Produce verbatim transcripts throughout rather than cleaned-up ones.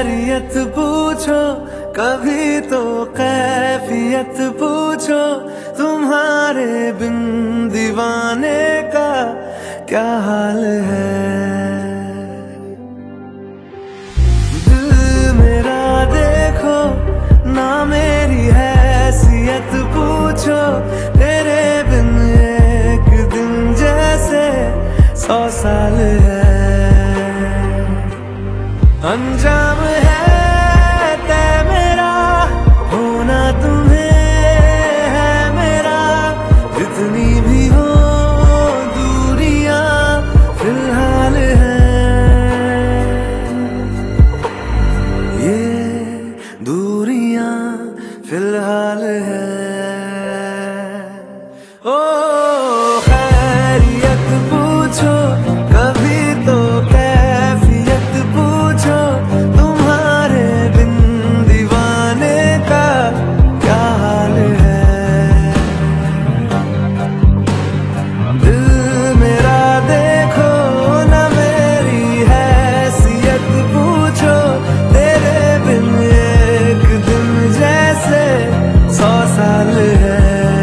खैरियत पूछो, कभी तो कैफियत पूछो, तुम्हारे बिन दीवाने का क्या हाल है। दिल मेरा देखो ना, मेरी हैसियत पूछो, तेरे बिन एक दिन जैसे सौ साल है। अंजाम है तय मेरा, होना तुम्हें है मेरा, जितनी भी हो दूरियां फिलहाल है। ये दूरियां फिलहाल है। ओ खैरियत पूछो, कभी तो कैफियत पूछो, तुम्हारे बिन दीवाने का क्या हाल है। दिल मेरा देखो ना, मेरी हैसियत पूछो, तेरे बिन एक दिन जैसे सौ साल है।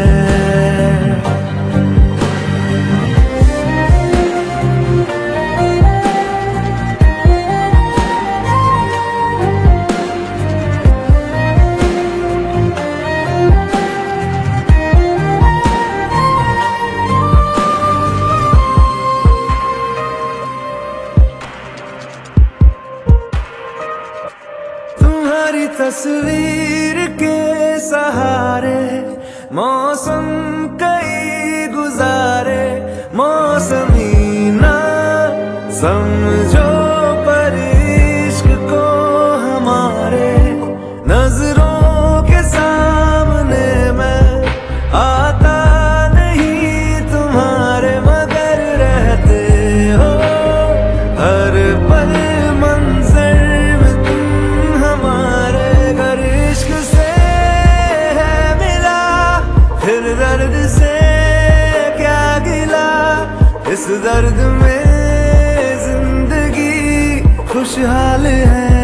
तुम्हारी तस्वीर के सहारे मौसम कई गुजारे, मौसमी ना समझो पर इश्क को हमारे, नजरों के सामने मैं आता नहीं तुम्हारे, मगर रहते हो हर पल मंजर में तुम हमारे। घर इश्क से है मिला, फिर दर्द से क्या गिला, इस दर्द में जिंदगी खुशहाल है।